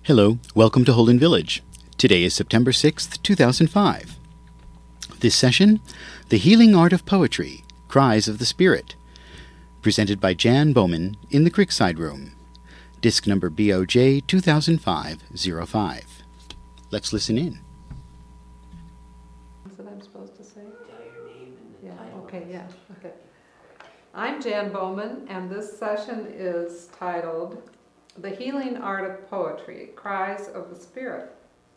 Hello, welcome to Holden Village. Today is September 6th, 2005. This session, The Healing Art of Poetry, Cries of the Spirit, presented by Jan Bowman in the Creekside Room. Disc number BOJ 2005-05. Let's listen in. What I'm supposed to say? Tell your name and the title. Okay. I'm Jan Bowman, and this session is titled The Healing Art of Poetry, Cries of the Spirit.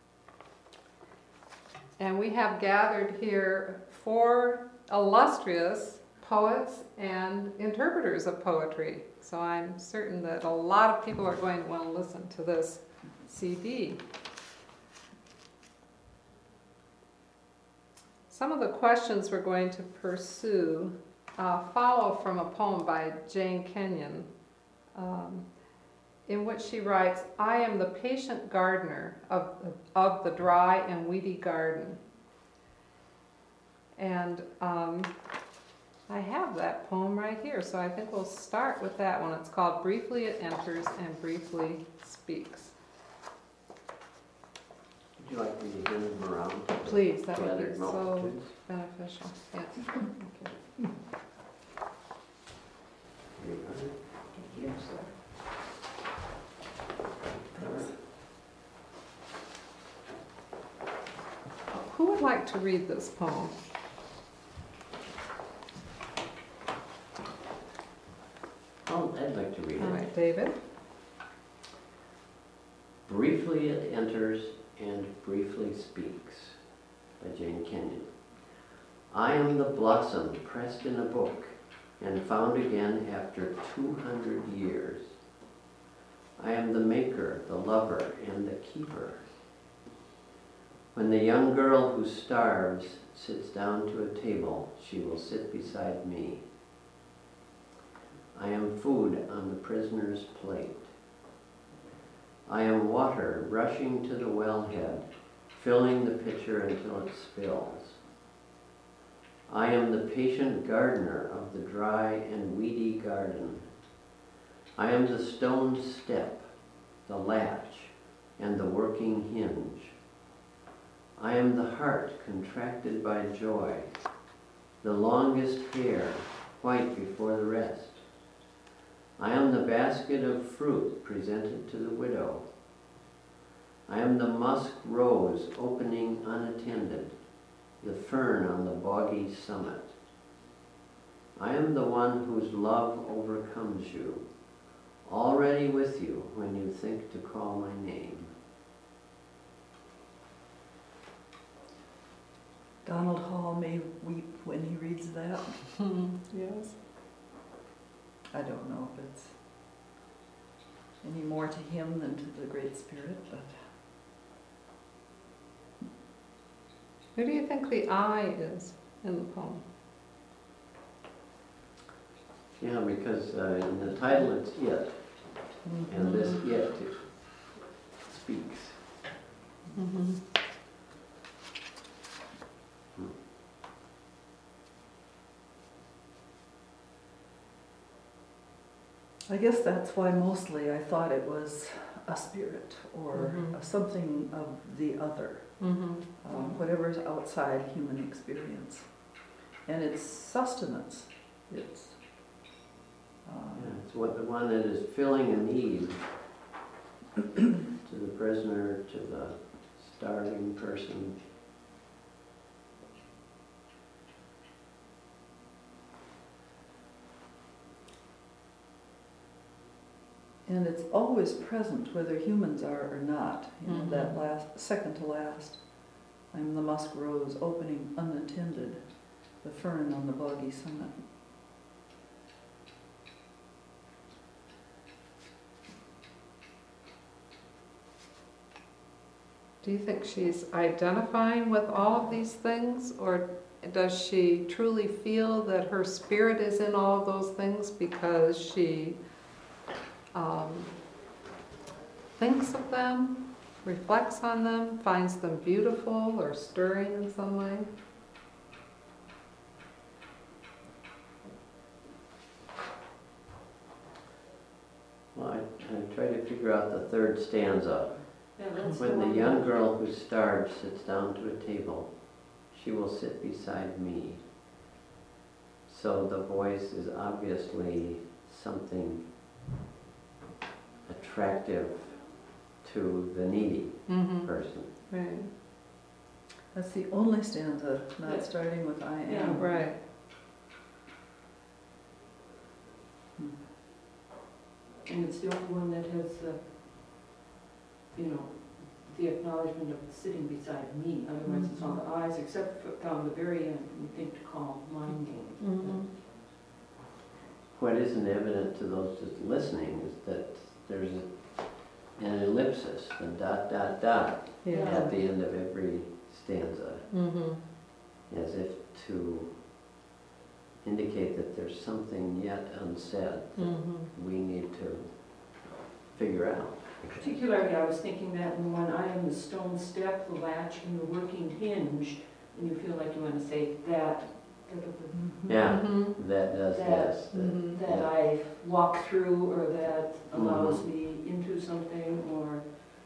And we have gathered here 4 illustrious poets and interpreters of poetry. So I'm certain that a lot of people are going to want to listen to this CD. Some of the questions we're going to pursue follow from a poem by Jane Kenyon, in which she writes, "I am the patient gardener of the dry and weedy garden." And I have that poem right here, so I think we'll start with that one. It's called Briefly It Enters and Briefly Speaks. Would you like me to hand them around? Please, that would be Gathered so multitudes? beneficial. Yes. Okay. Here you go. Here, sir. All right. Who would like to read this poem? Oh, I'd like to read All it. right, David. Briefly It Enters and Briefly Speaks by Jane Kenyon. I am the blossom pressed in a book and found again after 200 years. I am the maker, the lover, and the keeper. When the young girl who starves sits down to a table, she will sit beside me. I am food on the prisoner's plate. I am water rushing to the wellhead, filling the pitcher until it spills. I am the patient gardener of the dry and weedy garden. I am the stone step, the latch, and the working hinge. I am the heart contracted by joy, the longest hair, white before the rest. I am the basket of fruit presented to the widow. I am the musk rose opening unattended, the fern on the boggy summit. I am the one whose love overcomes you, already with you when you think to call my name. Donald Hall may weep when he reads that. Yes. I don't know if it's any more to him than to the Great Spirit, but Who do you think the I is in the poem? Yeah, because in the title it's it, and this it speaks. Mm-hmm. I guess that's why mostly I thought it was a spirit or Mhm. something of the other, Mm-hmm. whatever's outside human experience. And it's sustenance. It's Yeah, it's the one that is filling a need to the prisoner, to the starving person. and it's always present whether humans are or not. You know, Mhm. that last, second to last, I'm the musk rose opening unattended, the fern on the boggy summit. Do you think she's identifying with all of these things, or does she truly feel that her spirit is in all of those things because she thinks of them, reflects on them, finds them beautiful or stirring in some way? Well, I tried to figure out the third stanza Yeah, that's When the one young that- girl who starved sits down to a table, she will sit beside me. So the voice is obviously something attractive to the needy Mm-hmm. person. Right. That's the only stanza, not Yeah. starting with I am. Yeah. Right. And it's the only one that has, the acknowledgement of sitting beside me. Otherwise, it's on the eyes, except for down the very end, we think to call my name. Mm-hmm. What isn't evident to those just listening is that there's an ellipsis, a dot, dot, dot, Yeah. at the end of every stanza, Mm-hmm. as if to indicate that there's something yet unsaid that Mm-hmm. we need to figure out. Particularly, I was thinking that in one, I am the stone step, the latch, and the working hinge, and you feel like you want to say that, Mhm. Yeah, Mm-hmm. that does, That- yes. Mhm. that I walk through, or that allows me into something, or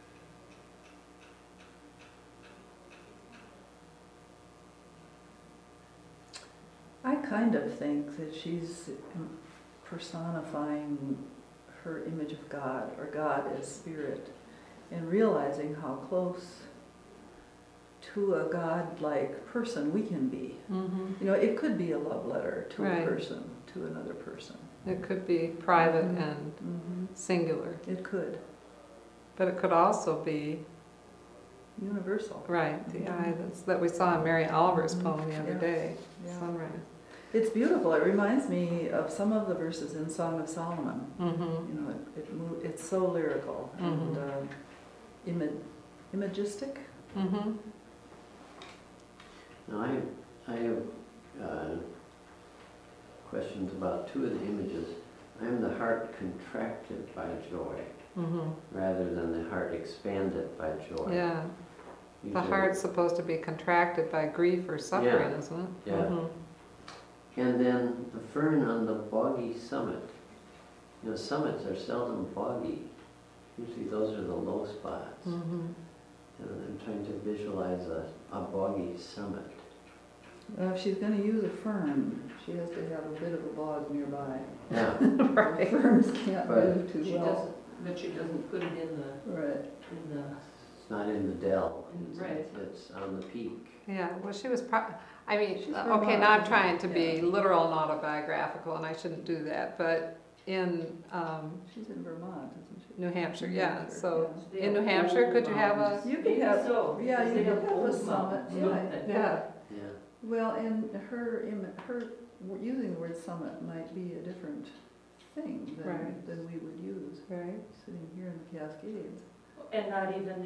I kind of think that she's personifying her image of God, or God as spirit, and realizing how close to a God-like person we can be. Mm-hmm. You know, it could be a love letter to Right. a person, to another person. It could be private Mhm. and Mm-hmm. singular, It could. but it could also be Universal. right. The eye that we saw in Mary Oliver's Mhm. poem the other Yeah. day, Yeah. Sunrise. It's beautiful. It reminds me of some of the verses in Song of Solomon. Mm-hmm. You know, it's so lyrical and imagistic. Mm-hmm. Now, I have questions about two of the images. I am the heart contracted by joy, Mm-hmm. rather than the heart expanded by joy. Yeah. The Usually- heart's supposed to be contracted by grief or suffering, Yeah. isn't it? Yeah. Mm-hmm. And then the fern on the boggy summit. You know, summits are seldom boggy. Usually those are the low spots. Mm-hmm. And I'm trying to visualize a boggy summit. If she's going to use a fern, she has to have a bit of a bog nearby. Yeah, Right. Ferns can't But move too she well. doesn't, but she doesn't put it in the, Right. it's not in the dell. Right. It's on the peak. Yeah, well, she was, She's okay, Vermont, now I'm isn't trying she? to be Yeah. literal and autobiographical, and I shouldn't do that, but in She's in Vermont, isn't she? New Hampshire, New yeah, Hampshire, so, They in New have Hampshire, old could you have a, mountains. You could Maybe have- so, yeah, because you they could have have a old summit, mountains, yeah. don't they? yeah, Yeah. Well, and her using the word summit might be a different thing Right. than we would use right, sitting here in the Cascades. And not even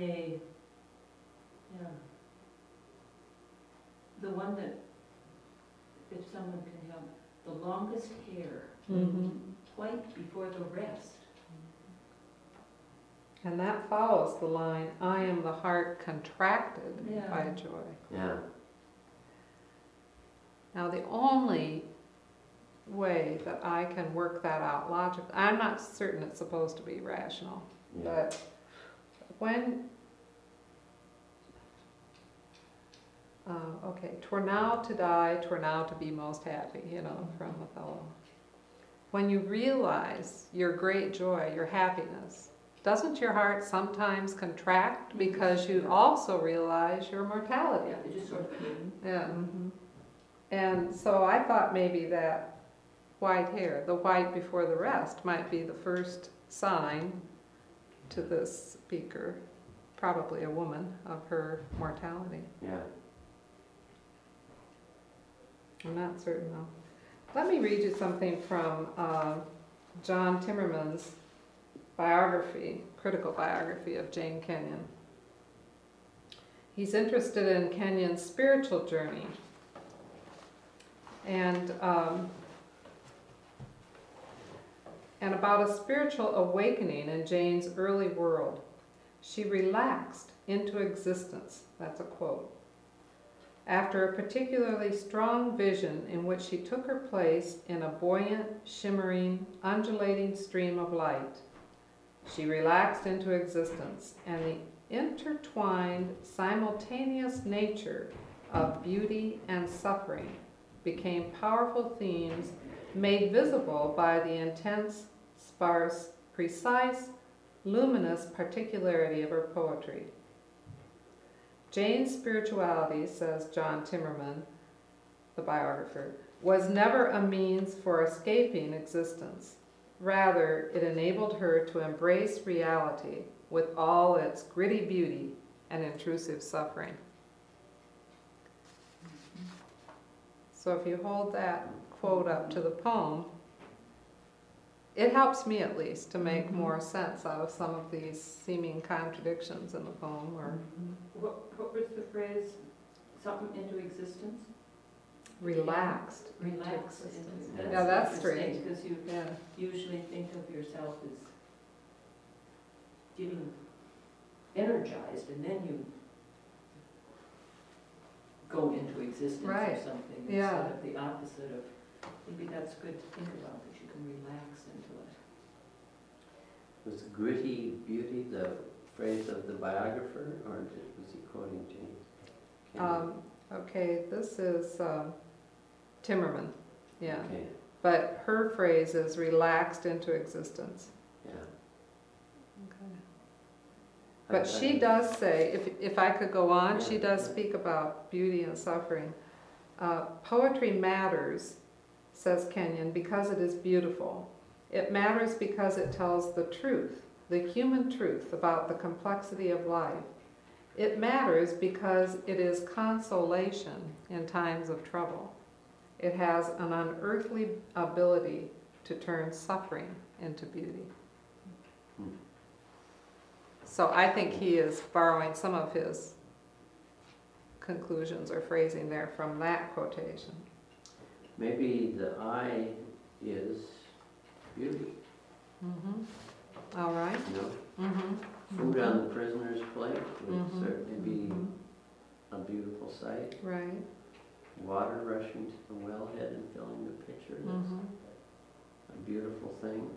the one that, if someone can help, the longest hair, mm-hmm. white before the rest. And that follows the line, I am the heart contracted Yeah. by joy. Yeah. Now, the only way that I can work that out logically, I'm not certain it's supposed to be rational, Yeah. but when, okay, 'twere now to die, 'twere now to be most happy, from Othello. When you realize your great joy, your happiness, doesn't your heart sometimes contract because you also realize your mortality? Yeah, they just sort of hidden. Yeah. Mm-hmm. And so I thought maybe that white hair, the white before the rest, might be the first sign to this speaker, probably a woman, of her mortality. Yeah. I'm not certain though. Let me read you something from John Timmerman's biography, critical biography of Jane Kenyon. He's interested in Kenyon's spiritual journey. And about a spiritual awakening in Jane's early world. She relaxed into existence, that's a quote, after a particularly strong vision in which she took her place in a buoyant, shimmering, undulating stream of light, She relaxed into existence, and the intertwined, simultaneous nature of beauty and suffering became powerful themes made visible by the intense, sparse, precise, luminous particularity of her poetry. Jane's spirituality, says John Timmerman, the biographer, was never a means for escaping existence. Rather, it enabled her to embrace reality with all its gritty beauty and intrusive suffering. So if you hold that quote up to the poem, it helps me at least to make more sense out of some of these seeming contradictions in the poem. Or What was the phrase? Something into existence? relaxed. Relax. Yeah, that's strange. Because you Yeah. usually think of yourself as getting energized, and then you go into existence Right. or something, Yeah. instead of the opposite of, maybe that's good to think about, that you can relax into it. Was gritty beauty the phrase of the biographer, or was he quoting Jane Kenyon? Okay, this is Timmerman, yeah. Okay, But her phrase is relaxed into existence. yeah. Okay. But she does say, if I could go on, she Yeah, does yeah. speak about beauty and suffering. Poetry matters, says Kenyon, because it is beautiful. It matters because it tells the truth, the human truth about the complexity of life. It matters because it is consolation in times of trouble. It has an unearthly ability to turn suffering into beauty. Hmm. So I think he is borrowing some of his conclusions or phrasing there from that quotation. Maybe the I is beauty, Mm-hmm. All right. you know? Mm-hmm. Food on the prisoner's plate would Mhm. certainly be Mhm. a beautiful sight. Right. Water rushing to the wellhead and filling the pitcher, that's Mm-hmm. a beautiful thing.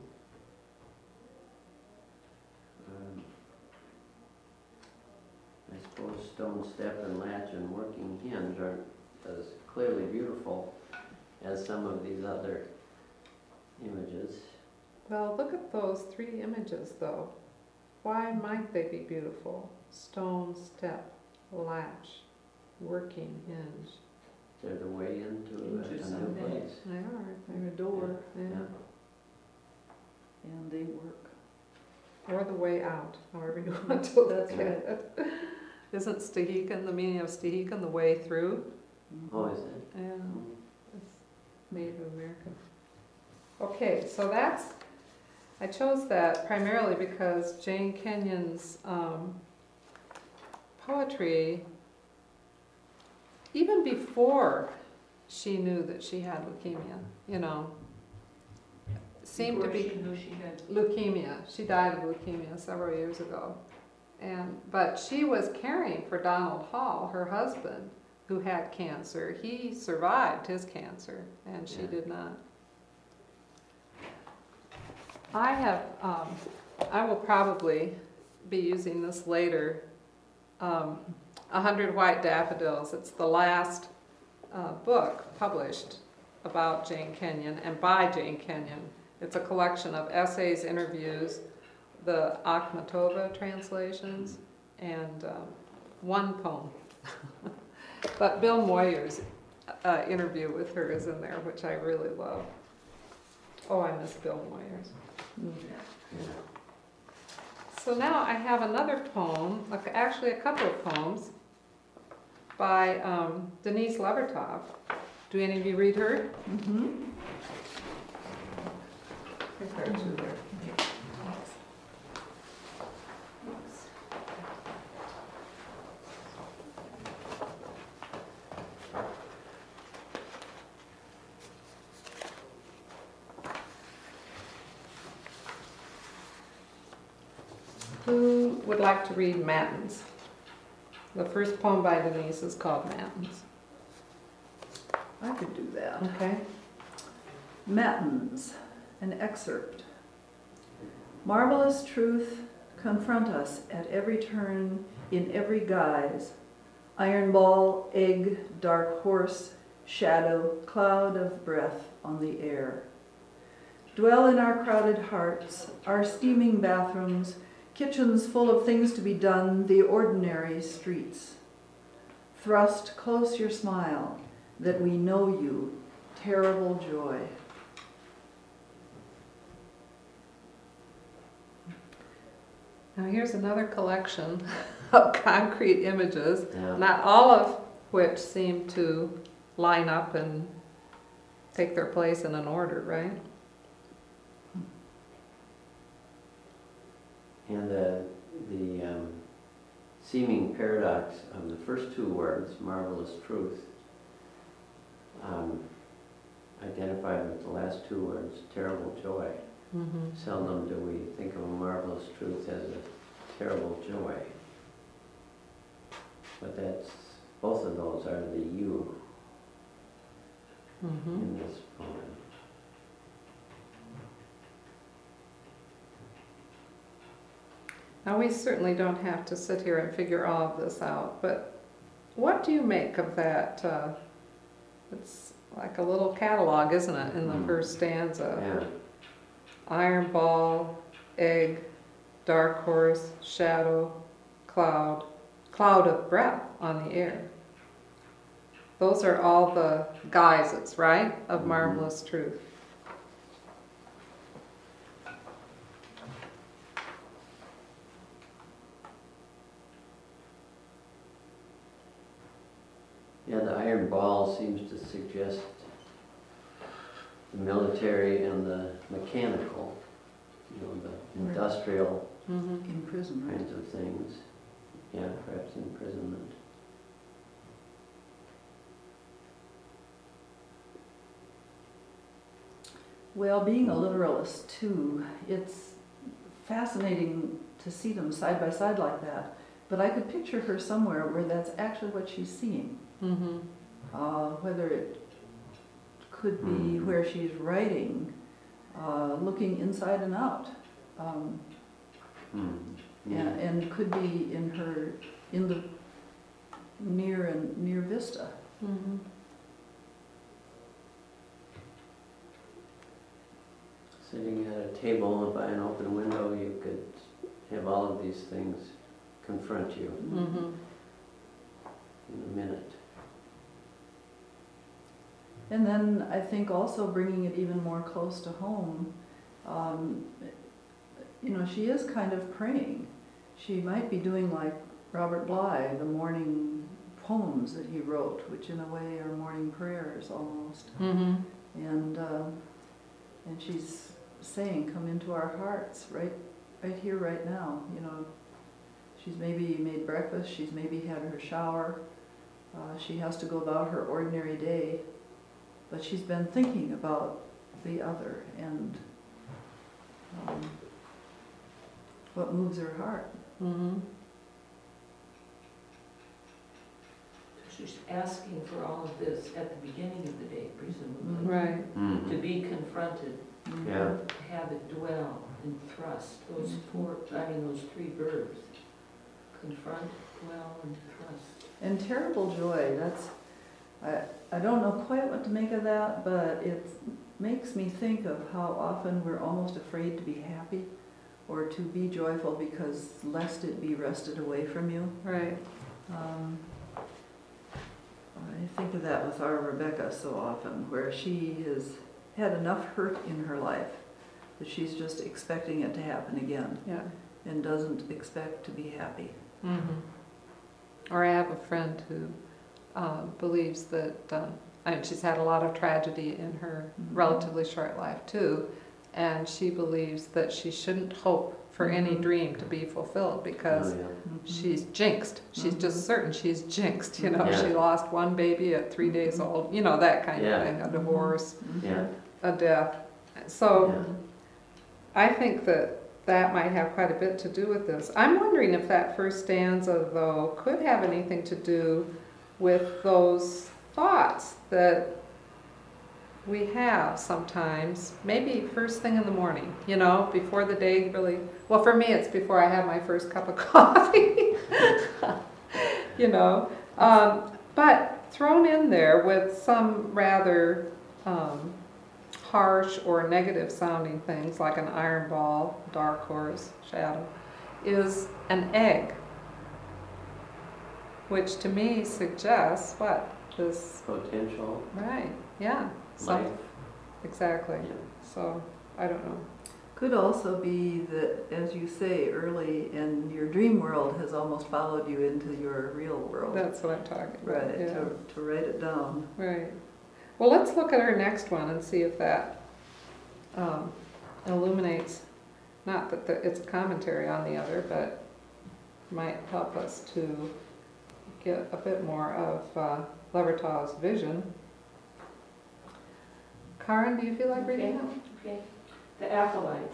I suppose stone step and latch and working hinge aren't as clearly beautiful as some of these other images. Well, look at those three images, though. Why might they be beautiful? Stone step, latch, working hinge. They're the way into a new something. place. They are. And a door, Yeah. and they work. Or the way out, however you want to look That's at it. Isn't Stehekin, the meaning of Stehekin, the way through? Oh, is it? Yeah, Mm. it's Native American. Okay, so that's, I chose that primarily because Jane Kenyon's poetry, even before she knew that she had leukemia, seemed to Before be she knew she had leukemia. She died of leukemia several years ago. But she was caring for Donald Hall, her husband, who had cancer. He survived his cancer, and she Yeah. did not. I will probably be using this later. 100 White Daffodils. It's the last book published about Jane Kenyon and by Jane Kenyon. It's a collection of essays, interviews, the Akhmatova translations, and one poem. But Bill Moyer's interview with her is in there, which I really love. Oh, I miss Bill Moyers. So now I have another poem, actually a couple of poems, by Denise Levertov. Do any of you read her? Mm-hmm. Here's her too there. Who would like to read Matins? The first poem by Denise is called Matins. I could do that. Okay. Matins, an excerpt. Marvelous truth, confront us at every turn, in every guise. Iron ball, egg, dark horse, shadow, cloud of breath on the air. Dwell in our crowded hearts, our steaming bathrooms, kitchens full of things to be done, the ordinary streets. Thrust close your smile, that we know you, terrible joy. Now here's another collection of concrete images, Yeah. not all of which seem to line up and take their place in an order, right? And the seeming paradox of the first two words, marvelous truth, identified with the last two words, terrible joy. Mm-hmm. Seldom do we think of a marvelous truth as a terrible joy. But both of those are the you Mm-hmm. in this poem. Now we certainly don't have to sit here and figure all of this out, but what do you make of that? It's like a little catalog, isn't it, in the Mhm. first stanza? Yeah. Iron ball, egg, dark horse, shadow, cloud of breath on the air. Those are all the guises, right, of Mhm. marvelous truth. Yeah, the iron ball seems to suggest the military and the mechanical, the industrial Mm-hmm. Imprisonment. kinds of things. Yeah, perhaps imprisonment. Well, being a literalist too, it's fascinating to see them side by side like that. But I could picture her somewhere where that's actually what she's seeing. Mm-hmm. Whether it could be Mhm. where she's writing, looking inside and out. Yeah, and could be in the near vista. Mm-hmm. Sitting at a table by an open window, you could have all of these things confront you Mm-hmm. in a minute. And then I think also bringing it even more close to home, she is kind of praying. She might be doing like Robert Bly, the morning poems that he wrote, which in a way are morning prayers almost. Mm-hmm. And she's saying, come into our hearts right here, right now. She's maybe made breakfast, she's maybe had her shower, she has to go about her ordinary day, but she's been thinking about the other and what moves her heart. Mm-hmm. She's asking for all of this at the beginning of the day, presumably. Right. To be confronted, Yeah. to have it dwell and thrust, those three verbs. Confront, dwell, and thrust. And terrible joy, I don't know quite what to make of that, but it makes me think of how often we're almost afraid to be happy or to be joyful because lest it be wrested away from you. Right. I think of that with our Rebecca so often, where she has had enough hurt in her life that she's just expecting it to happen again Yeah. and doesn't expect to be happy. Mm-hmm. Or I have a friend who believes that, she's had a lot of tragedy in her Mhm. relatively short life too, and she believes that she shouldn't hope for any Mhm. dream to be fulfilled because Oh, yeah. she's jinxed. She's just certain she's jinxed, Yeah. She lost one baby at 3 days old, that kind Yeah. of thing, a divorce, Yeah. a death. So Yeah. I think that might have quite a bit to do with this. I'm wondering if that first stanza, though, could have anything to do with those thoughts that we have sometimes, maybe first thing in the morning, before the day really, well, for me, it's before I have my first cup of coffee, but thrown in there with some rather harsh or negative sounding things like an iron ball, dark horse, shadow, is an egg, which to me suggests what? This Potential, right, yeah. life. Exactly. Yeah. So, I don't know. Could also be that, as you say, early in your dream world has almost followed you into your real world. That's what I'm talking about. Right, Yeah. to write it down. Right. Well, let's look at our next one and see if that illuminates, not that it's a commentary on the other, but might help us to get a bit more of Levertau's vision. Karen, do you feel like reading that one? Okay. The Acolyte.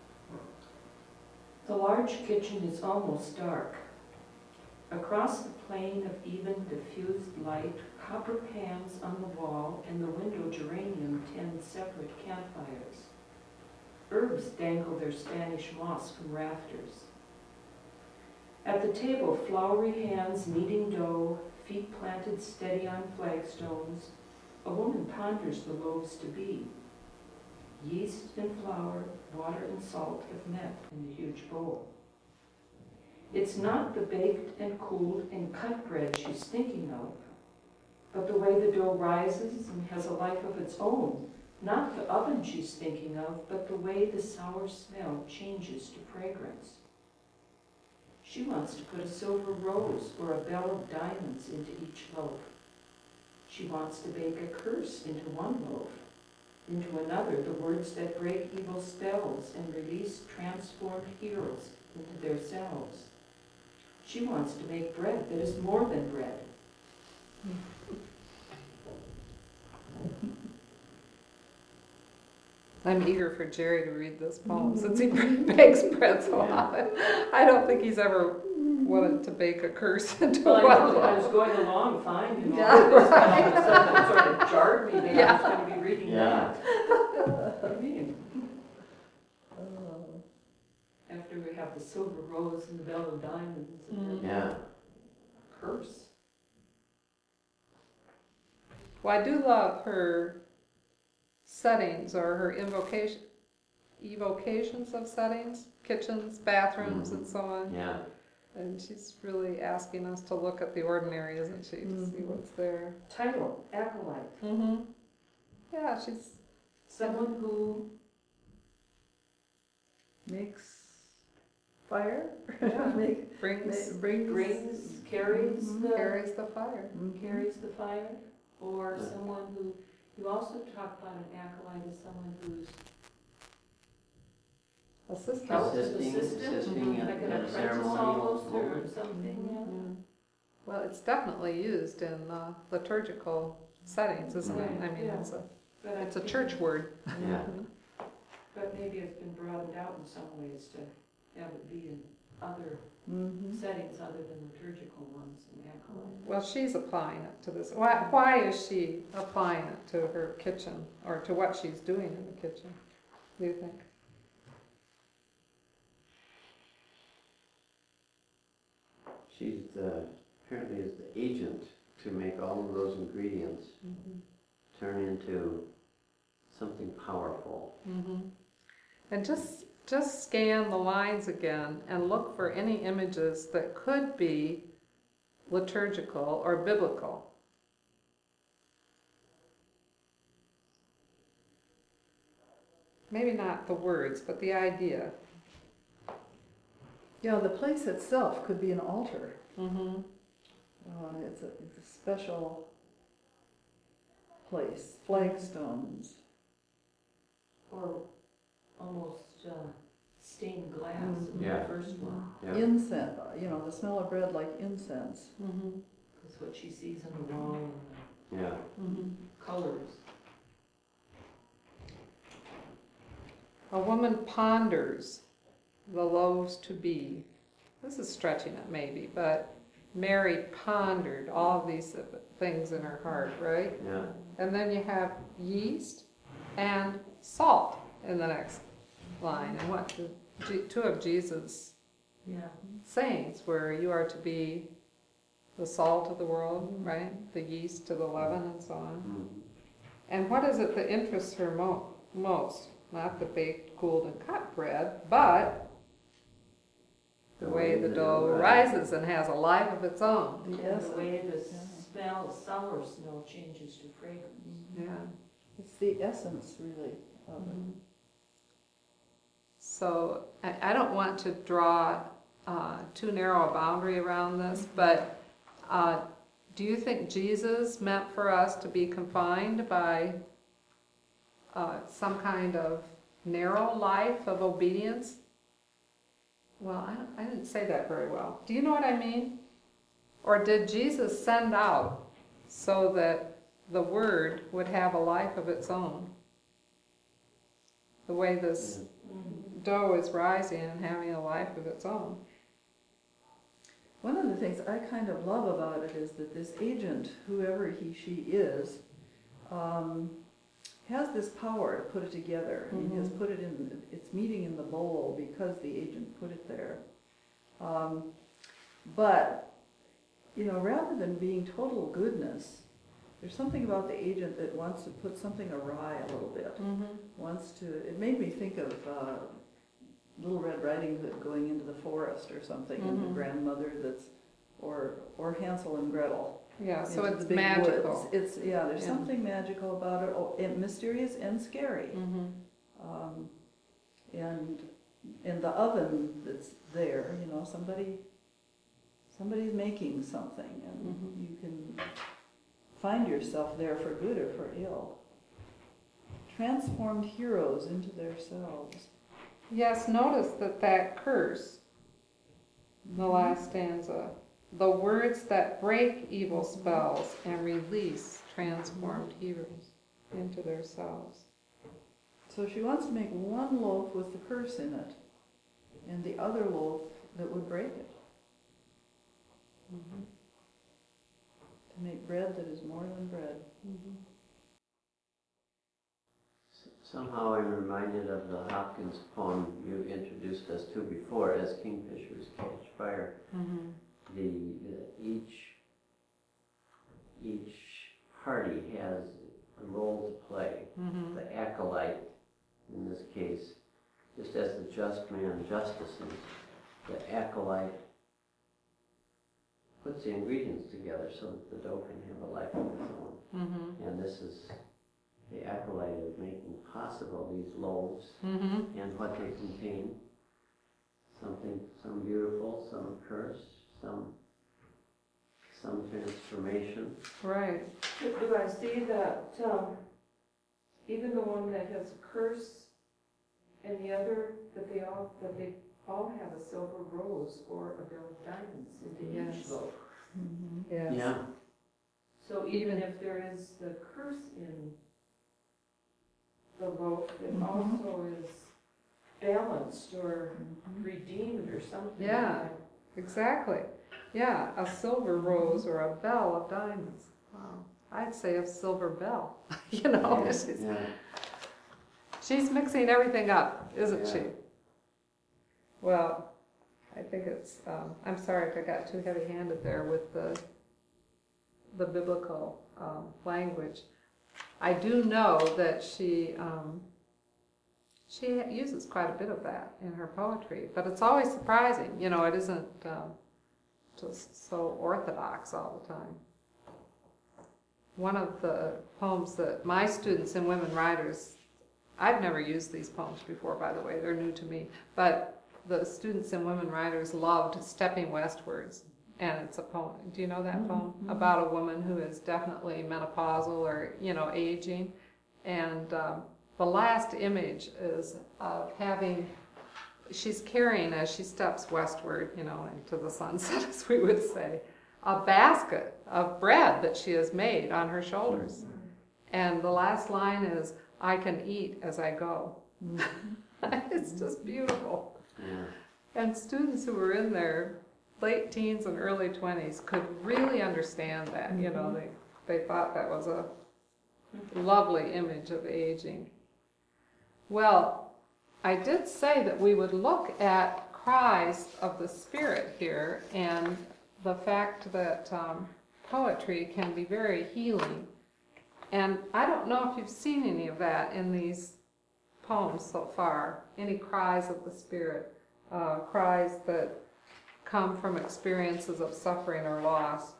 The large kitchen is almost dark. Across the plane of even diffused light, copper pans on the wall and the window geranium tend separate campfires. Herbs dangle their Spanish moss from rafters. At the table, floury hands kneading dough, feet planted steady on flagstones, a woman ponders the loaves to be. Yeast and flour, water and salt have met in the huge bowl. It's not the baked and cooled and cut bread she's thinking of, but the way the dough rises and has a life of its own. Not the oven she's thinking of, but the way the sour smell changes to fragrance. She wants to put a silver rose or a bell of diamonds into each loaf. She wants to bake a curse into one loaf, into another the words that break evil spells and release transformed heroes into their selves. She wants to make bread that is more than bread. I'm eager for Jerry to read this poem since he bakes bread so often. I don't think he's ever wanted to bake a curse into Well, one. I was going along fine, Yeah, this all of a sudden sort of jarred me that Yeah. I was going to be reading Yeah. that. What do you mean? After we have the silver rose and the bell of diamonds and then Yeah. curse. Well, I do love her settings or her evocations of settings, kitchens, bathrooms, and so on. Yeah. And she's really asking us to look at the ordinary, isn't she, to see what's there. Title, Acolyte. Mm-hmm. Yeah, she's Someone who Makes fire. Yeah. brings brings, carries carries the fire. carries the fire, or someone who, you also talk about an acolyte as someone who's Assistant. Assisting like at an a apprentice ceremonial almost or moment. something, yeah. Mm. Well, it's definitely used in liturgical settings, isn't it? I mean, Yeah. But it's a I think- church word. Yeah. But maybe it's been broadened out in some ways to have it be in other settings other than liturgical ones in acolyte. Well, she's applying it to this. Why is she applying it to her kitchen or to what she's doing in the kitchen, do you think? She's apparently is the agent to make all of those ingredients turn into something powerful. Mm-hmm. And just scan the lines again and look for any images that could be liturgical or biblical. Maybe not the words, but the idea. Yeah, the place itself could be an altar. Mm-hmm. It's a special place. Flagstones. Or almost stained glass in Yeah. the first one. Yeah. Incense, the smell of bread like incense. Mm-hmm. That's what she sees on the wall and Yeah. Mm-hmm. the colors. A woman ponders the loaves to be. This is stretching it maybe, but Mary pondered all of these things in her heart, right? Yeah. And then you have yeast and salt in the next line. And what two of Jesus' sayings were, you are to be the salt of the world, right? The yeast to the leaven and so on. Mhm. And what is it that interests her most? Not the baked, cooled, and cut bread, but the way the dough rises and has a life of its own. The And the essence. way the smell, summer smell changes to fragrance. Yeah. It's the essence, really, of it. So I don't want to draw too narrow a boundary around this, but do you think Jesus meant for us to be confined by some kind of narrow life of obedience? Well, I didn't say that very well. Do you know what I mean? Or did Jesus send out so that the Word would have a life of its own? The way this dough is rising and having a life of its own. One of the things I kind of love about it is that this agent, whoever she is, has this power to put it together. He has put it in, it's meeting in the bowl because the agent put it there. But, you know, rather than being total goodness, there's something about the agent that wants to put something awry a little bit. Wants to, it made me think of Little Red Riding Hood going into the forest or something, and the grandmother that's, or Hansel and Gretel. Yeah, so into it's the big magical. woods. It's, there's something magical about it, and mysterious and scary. And the oven that's there, you know, somebody's making something, and you can find yourself there for good or for ill. Transformed heroes into themselves. Yes, notice that curse, the last stanza, the words that break evil spells and release transformed heroes into themselves. So she wants to make one loaf with the curse in it, and the other loaf that would break it. To make bread that is more than bread. Somehow I'm reminded of the Hopkins poem you introduced us to before, As Kingfishers Catch Fire. Each party has a role to play. The acolyte, in this case, just as the just man justices, the acolyte puts the ingredients together so that the dough can have a life of its own. And this is the acolyte is making possible these loaves and what they contain. Some beautiful, some cursed, some transformation. Right. Do I see that even the one that has a curse and the other, that they all have a silver rose or a bill of diamonds into each loaf? Yes. Yeah. So even if there is the curse in the loaf, it also is balanced or redeemed or something. Yeah. Exactly. Yeah, a silver rose or a bell of diamonds. Wow. I'd say a silver bell. You know, she's mixing everything up, isn't she? Well, I think it's, I'm sorry if I got too heavy-handed there with the biblical language. I do know that she uses quite a bit of that in her poetry, but it's always surprising. You know, it isn't just so orthodox all the time. One of the poems that my students in Women Writers, I've never used these poems before, by the way, they're new to me, but the students in Women Writers loved Stepping Westwards, and it's a poem. Do you know that poem? About a woman who is definitely menopausal or, you know, aging, and the last image is of having, she's carrying, as she steps westward, you know, into the sunset, as we would say, a basket of bread that she has made on her shoulders. And the last line is, I can eat as I go. It's just beautiful. Yeah. And students who were in there, late teens and early 20s could really understand that. You know, they thought that was a lovely image of aging. Well, I did say that we would look at cries of the spirit here, and the fact that poetry can be very healing. And I don't know if you've seen any of that in these poems so far, any cries of the spirit, cries that come from experiences of suffering or loss.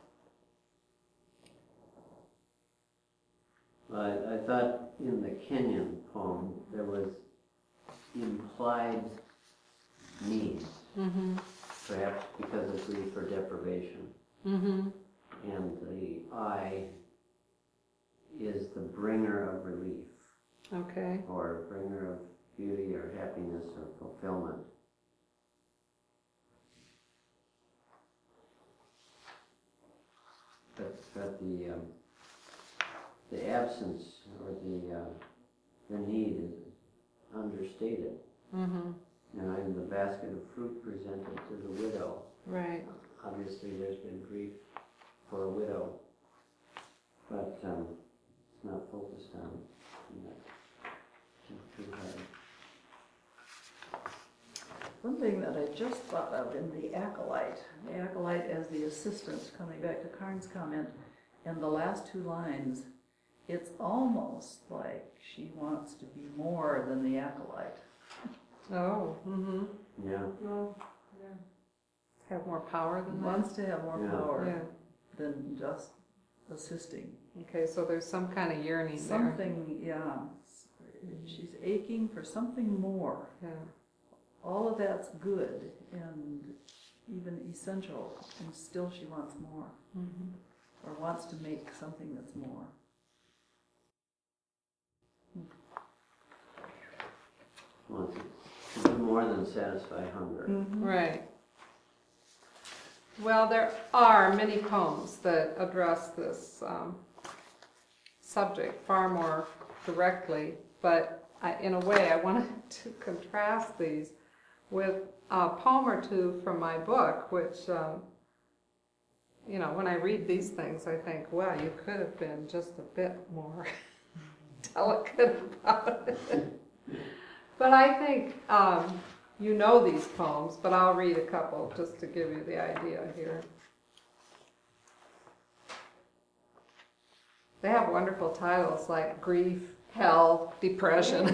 I thought in the Kenyan poem there was implied needs, perhaps because of grief or deprivation. And the I is the bringer of relief, Okay. or bringer of beauty or happiness or fulfillment. But the absence or the need is understated. You know, in the basket of fruit presented to the widow, Right. obviously there's been grief for a widow, but it's not focused on in that too hard. One thing that I just thought of in the acolyte as the assistant, coming back to Karn's comment, and the last two lines, it's almost like she wants to be more than the acolyte. Oh, Yeah. well, yeah. Have more power than that? Wants to have more Yeah. power Yeah. than just assisting. Okay, so there's some kind of yearning there. Something, yeah. She's aching for something more. Yeah. All of that's good and even essential, and still she wants more, or wants to make something that's more. Wants to do more than satisfy hunger. Right. Well, there are many poems that address this subject far more directly, but in a way I wanted to contrast these with a poem or two from my book, which, you know, when I read these things, I think, well, you could have been just a bit more delicate about it. But I think you know these poems, but I'll read a couple just to give you the idea here. They have wonderful titles like Grief, Hell, Depression.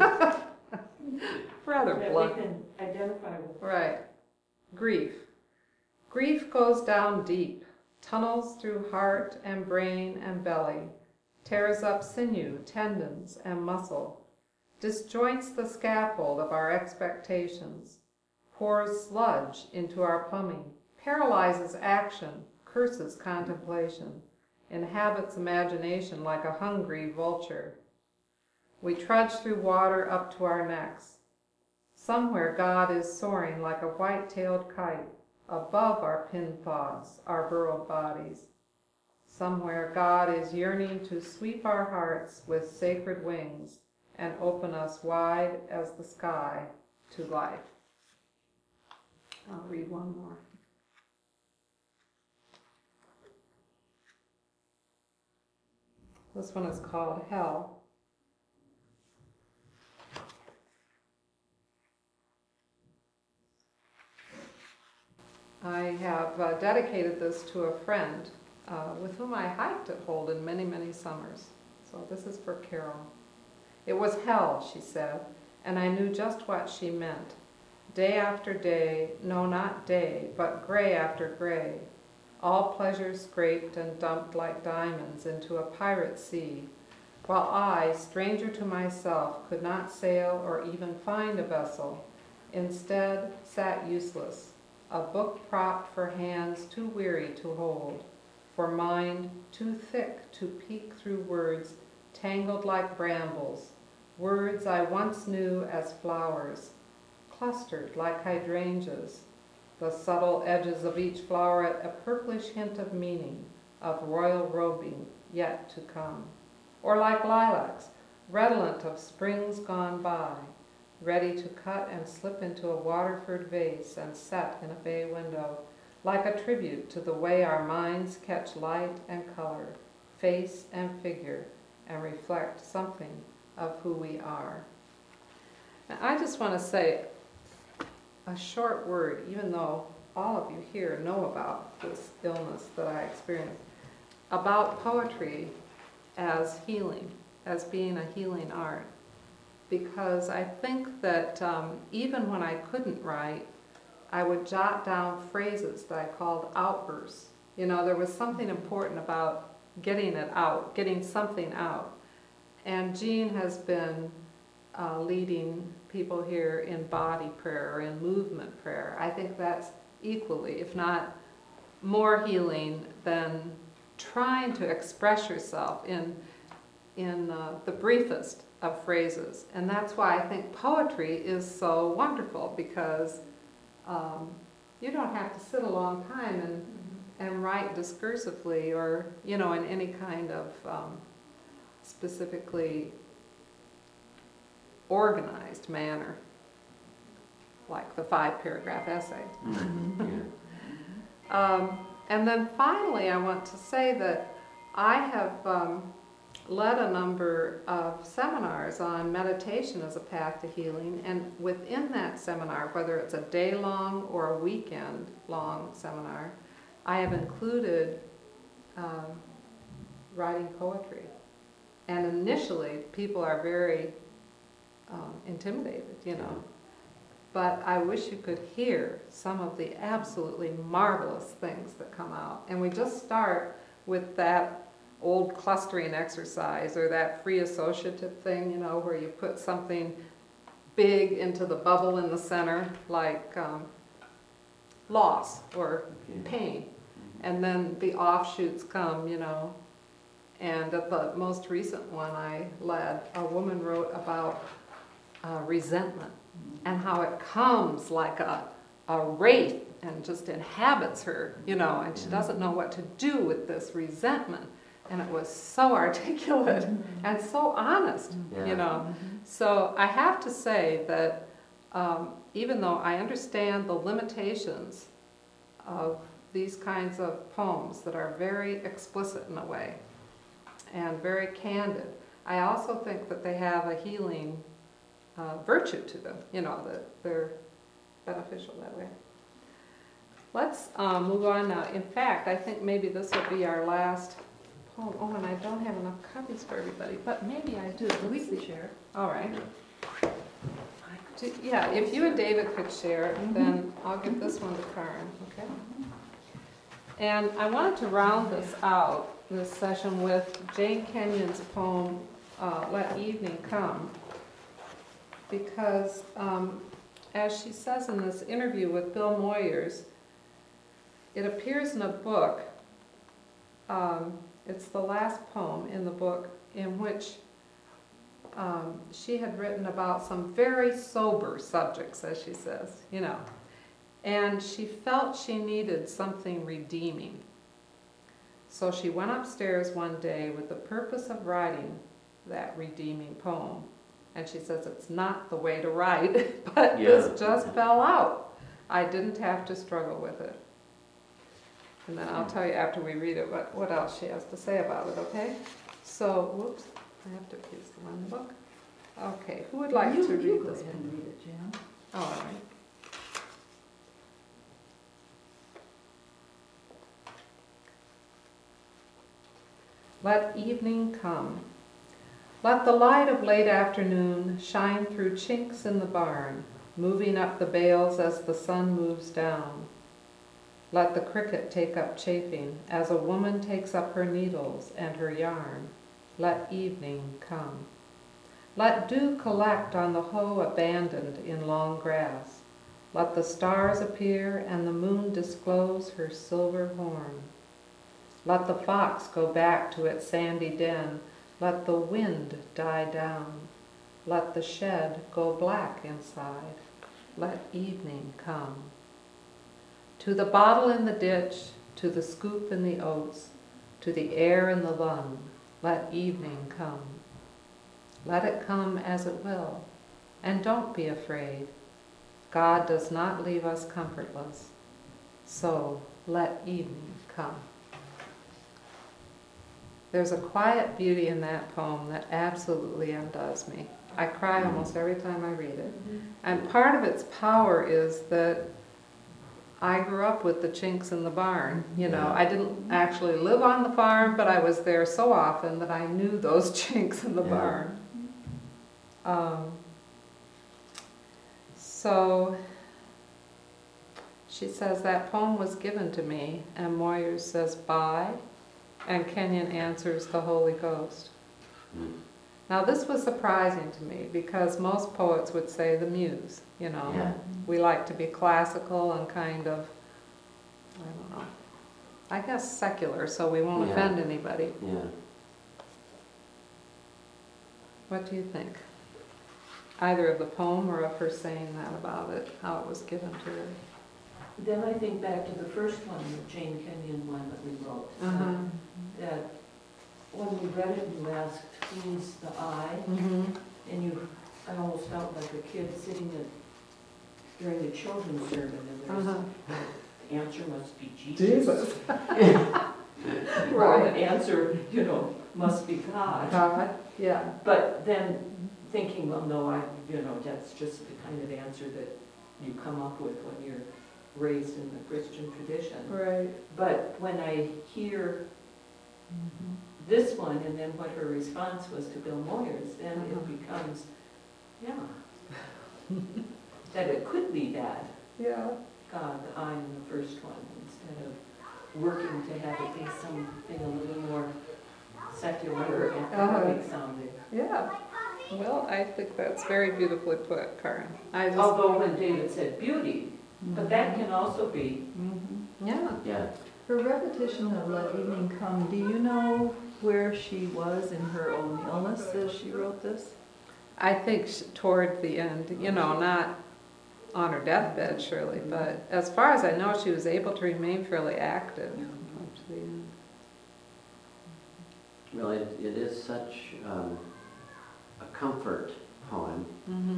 Rather That blunt. we can identify with. Right. Grief. Grief goes down deep, tunnels through heart and brain and belly, tears up sinew, tendons, and muscle, disjoints the scaffold of our expectations, pours sludge into our plumbing, paralyzes action, curses contemplation, inhabits imagination like a hungry vulture. We trudge through water up to our necks. Somewhere God is soaring like a white-tailed kite above our pinned thoughts, our burrowed bodies. Somewhere God is yearning to sweep our hearts with sacred wings and open us wide as the sky to life. I'll read one more. This one is called Hell. I have dedicated this to a friend with whom I hiked at Holden many, many summers. So this is for Carol. It was hell, she said, and I knew just what she meant. Day after day, no, not day, but gray after gray, all pleasures scraped and dumped like diamonds into a pirate sea, while I, stranger to myself, could not sail or even find a vessel, instead sat useless, a book propped for hands too weary to hold, for mind too thick to peek through words tangled like brambles, words I once knew as flowers, clustered like hydrangeas, the subtle edges of each floweret a purplish hint of meaning, of royal robing yet to come, or like lilacs, redolent of springs gone by, ready to cut and slip into a Waterford vase and set in a bay window, like a tribute to the way our minds catch light and color, face and figure, and reflect something of who we are. Now, I just want to say a short word, even though all of you here know about this illness that I experienced, about poetry as healing, as being a healing art. Because I think that even when I couldn't write, I would jot down phrases that I called outbursts. You know, there was something important about getting it out, getting something out. And Jean has been leading people here in body prayer or in movement prayer. I think that's equally, if not more healing than trying to express yourself in the briefest of phrases. And that's why I think poetry is so wonderful, because you don't have to sit a long time and write discursively or, you know, in any kind of specifically organized manner, like the 5-paragraph essay. And then finally, I want to say that I have led a number of seminars on meditation as a path to healing, and within that seminar, whether it's a day-long or a weekend-long seminar, I have included writing poetry. And initially, people are very intimidated, you know. But I wish you could hear some of the absolutely marvelous things that come out. And we just start with that old clustering exercise, or that free associative thing, you know, where you put something big into the bubble in the center, like loss or pain. And then the offshoots come, you know. And at the most recent one I led, a woman wrote about resentment and how it comes like a wraith and just inhabits her, you know, and she doesn't know what to do with this resentment. And it was so articulate and so honest, you know. So I have to say that even though I understand the limitations of these kinds of poems that are very explicit in a way and very candid, I also think that they have a healing virtue to them, you know, that they're beneficial that way. Let's move on now. In fact, I think maybe this will be our last poem. Oh, and I don't have enough copies for everybody, but maybe I do. We can share. All right. Yeah, if you and David could share, then I'll give this one to Karen, okay? And I wanted to round this out, this session, with Jane Kenyon's poem, Let Evening Come, because as she says in this interview with Bill Moyers, it appears in a book, it's the last poem in the book, in which she had written about some very sober subjects, as she says, you know, and she felt she needed something redeeming. So she went upstairs one day with the purpose of writing that redeeming poem. And she says, it's not the way to write, but this just fell out. I didn't have to struggle with it. And then I'll tell you after we read it what else she has to say about it, okay? So, whoops, I have to use the one book. Okay, who would like to read this one? You read it, Jan. Oh, all right. Let evening come. Let the light of late afternoon shine through chinks in the barn, moving up the bales as the sun moves down. Let the cricket take up chafing as a woman takes up her needles and her yarn. Let evening come. Let dew collect on the hoe abandoned in long grass. Let the stars appear and the moon disclose her silver horn. Let the fox go back to its sandy den. Let the wind die down. Let the shed go black inside. Let evening come. To the bottle in the ditch, to the scoop in the oats, to the air in the lung, let evening come. Let it come as it will, and don't be afraid. God does not leave us comfortless. So let evening come. There's a quiet beauty in that poem that absolutely undoes me. I cry almost every time I read it. And part of its power is that I grew up with the chinks in the barn. You know, Yeah. I didn't actually live on the farm, but I was there so often that I knew those chinks in the Yeah. barn. So she says that poem was given to me, and Moyers says by, and Kenyon answers the Holy Ghost. Mm. Now this was surprising to me because most poets would say the muse, you know. Yeah. We like to be classical and kind of, I don't know, I guess secular, so we won't Yeah. offend anybody. Yeah. What do you think? Either of the poem or of her saying that about it, how it was given to her. Then I think back to the first one, the Jane Kenyon one that we wrote. That when we read it, you asked, who's the I? And I almost felt like a kid sitting during the children's sermon, and there's, the answer must be Jesus. Or the answer, must be God. God, yeah. But then thinking, well, no, that's just the kind of answer that you come up with when you're raised in the Christian tradition. Right. But when I hear this one and then what her response was to Bill Moyers, then it becomes, that it could be that Yeah. God, the I in the first one, instead of working to have it be something a little more secular or academic sounding. Yeah. Well, I think that's very beautifully put, Karen. Although when David said beauty, but that can also be. Yeah. Yeah. Her repetition of Let Evening Come, do you know where she was in her own illness as she wrote this? I think toward the end, not on her deathbed, surely, but as far as I know, she was able to remain fairly active up to the end. Well, it is such a comfort poem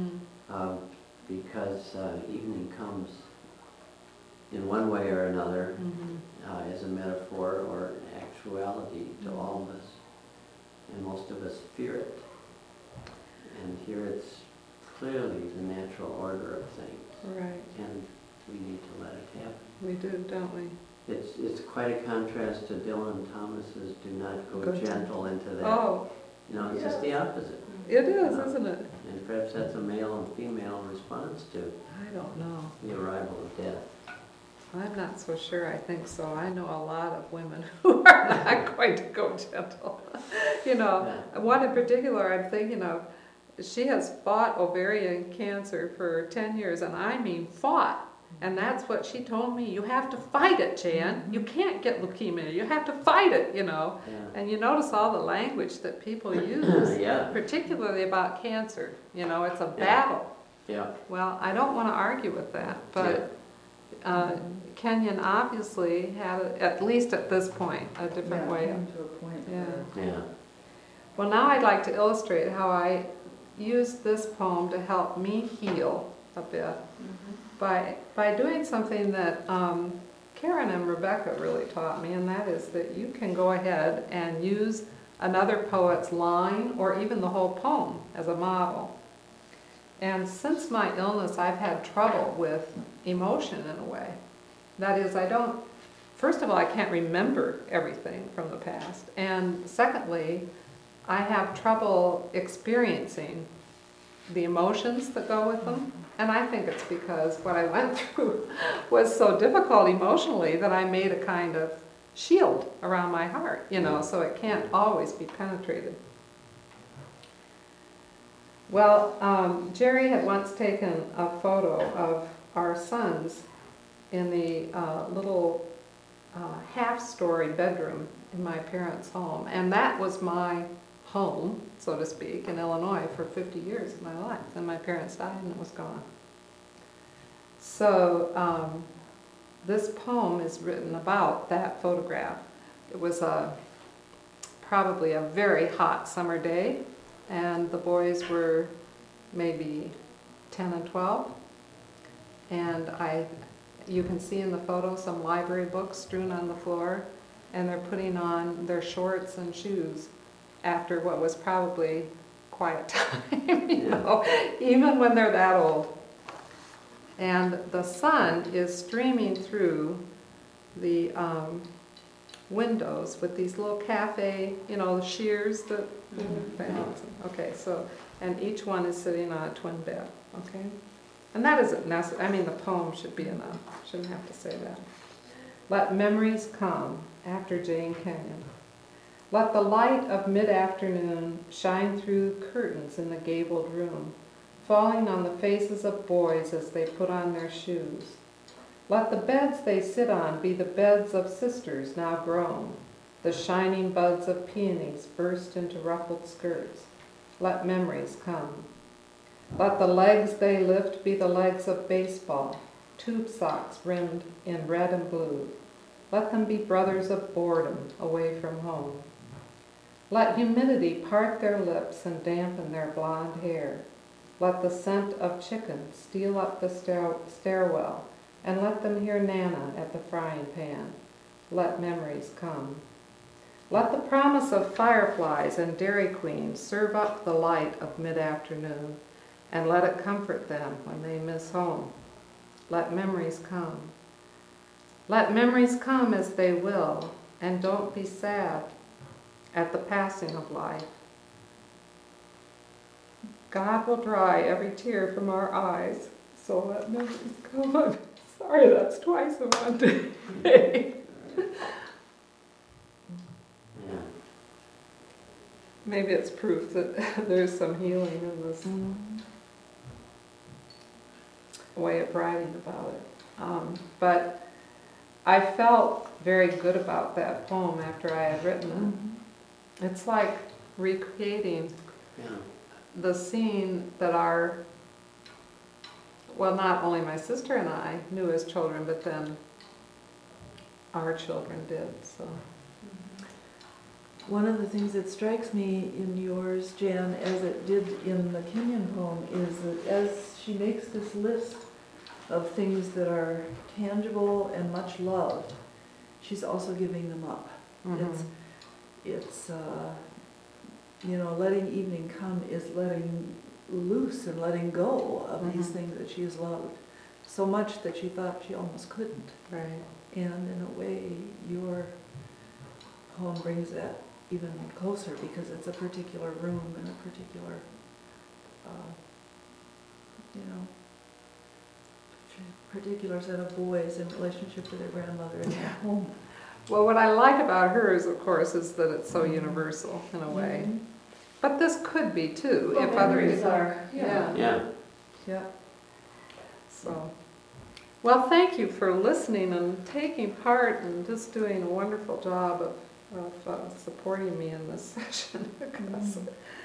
because evening comes in one way or another as a metaphor or an actuality to all of us. And most of us fear it. And here it's clearly the natural order of things. Right. And we need to let it happen. We do, don't we? It's quite a contrast to Dylan Thomas's "Do not go gentle" into that. Oh, It's just the opposite. it is, isn't it? And perhaps that's a male and female response to I don't know. the arrival of death. I'm not so sure I think so. I know a lot of women who are not going to go gentle. One in particular I'm thinking of, she has fought ovarian cancer for 10 years, and I mean fought. And that's what she told me. You have to fight it, Jan. You can't get leukemia. You have to fight it, Yeah. And you notice all the language that people use, Yeah. particularly about cancer. It's a battle. Yeah. Well, I don't want to argue with that, but Kenyon obviously had, at least at this point, a different way. Came to a point where Yeah. Well, now I'd like to illustrate how I used this poem to help me heal a bit by doing something that Karen and Rebecca really taught me, and that is that you can go ahead and use another poet's line or even the whole poem as a model. And since my illness, I've had trouble with emotion in a way. That is, first of all, I can't remember everything from the past. And secondly, I have trouble experiencing the emotions that go with them. And I think it's because what I went through was so difficult emotionally that I made a kind of shield around my heart, so it can't always be penetrated. Well, Jerry had once taken a photo of our sons in the little half-story bedroom in my parents' home. And that was my home, so to speak, in Illinois for 50 years of my life. Then my parents died and it was gone. So this poem is written about that photograph. It was probably a very hot summer day, and the boys were maybe 10 and 12. And I you can see in the photo some library books strewn on the floor, and they're putting on their shorts and shoes after what was probably quiet time, you know, even when they're that old. And the sun is streaming through the windows with these little cafe, you know, shears that, okay, so, and each one is sitting on a twin bed, okay? And that isn't necessary, I mean, the poem should be enough, shouldn't have to say that. Let memories come, after Jane Kenyon. Let the light of mid-afternoon shine through curtains in the gabled room, falling on the faces of boys as they put on their shoes. Let the beds they sit on be the beds of sisters now grown. The shining buds of peonies burst into ruffled skirts. Let memories come. Let the legs they lift be the legs of baseball, tube socks rimmed in red and blue. Let them be brothers of boredom away from home. Let humidity part their lips and dampen their blonde hair. Let the scent of chicken steal up the stairwell, and let them hear Nana at the frying pan. Let memories come. Let the promise of fireflies and Dairy Queen serve up the light of mid-afternoon, and let it comfort them when they miss home. Let memories come. Let memories come as they will, and don't be sad at the passing of life. God will dry every tear from our eyes, so let memories come. Sorry, that's twice in one day. Yeah. Maybe it's proof that there's some healing in this way of writing about it. But I felt very good about that poem after I had written it. It's like recreating the scene that well, not only my sister and I knew as children, but then our children did. So. One of the things that strikes me in yours, Jan, as it did in the Kenyon poem, is that as she makes this list of things that are tangible and much loved, she's also giving them up. It's you know, letting evening come is letting loose and letting go of these things that she has loved so much that she thought she almost couldn't. Right. And in a way, your poem brings that even closer because it's a particular room and a particular, you know, particular set of boys in relationship to their grandmother in their home. Well, what I like about hers, of course, is that it's so universal in a way. But this could be too, if other people are. Yeah. So, well, thank you for listening and taking part and just doing a wonderful job of supporting me in this session. Because